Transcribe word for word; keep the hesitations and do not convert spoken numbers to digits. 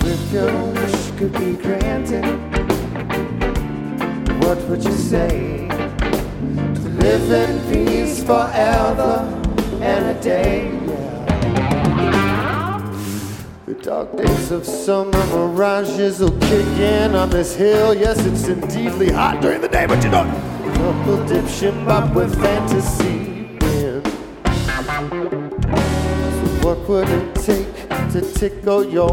If your wish could be granted, what would you say? To live in peace forever and a day, yeah. The dark days of summer mirages will kick in on this hill. Yes, it's indeedly hot during the day, but you don't couple dipshit bop with fantasy in. So what would it take to tickle your